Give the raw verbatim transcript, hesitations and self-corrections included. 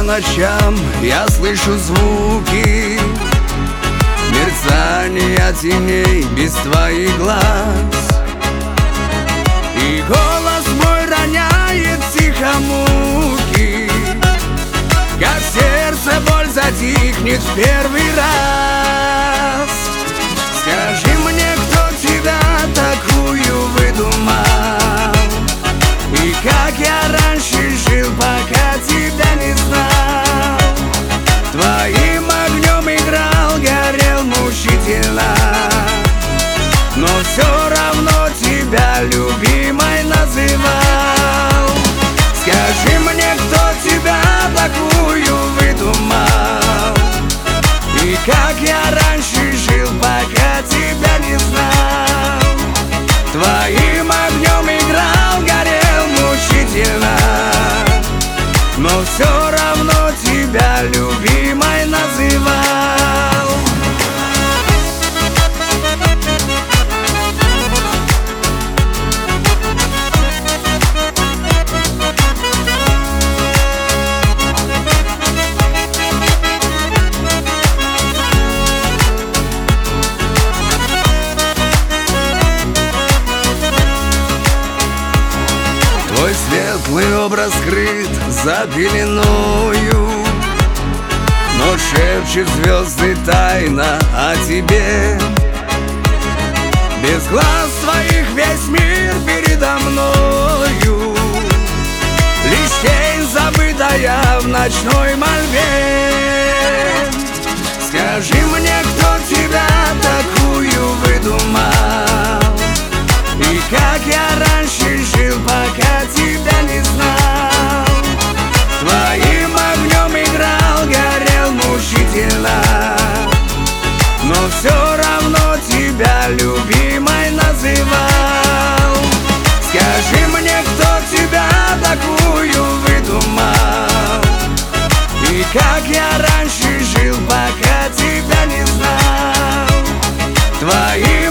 ночам я слышу звуки мерцания теней без твоих глаз, и голос мой роняет тихо муки, как в сердце боль затихнет в первый раз. Скажи мне, кто тебя такую выдумал, и как я раньше жил, пока тебя не знал. Твоим огнем играл, горел мучительно, но все равно тебя любимой называл. Скажи мне, кто тебя такую выдумал, и как я раньше жил, пока тебя не знал. Твоим огнем играл, горел мучительно, но все равно тебя любимой называл. Твой светлый образ скрыт за пеленою, но шепчет звезды тайна о тебе. Без глаз твоих весь мир передо мною, лишь тень, забытая в ночной мольбе. Скажи мне, кто тебя такую выдумал, и как я раньше жил, пока тебя не знал. Твоим огнем играл, горел мучительно, но все равно тебя любимой называл. Скажи мне, кто тебя такую выдумал, и как я раньше жил, пока тебя не знал. Твоим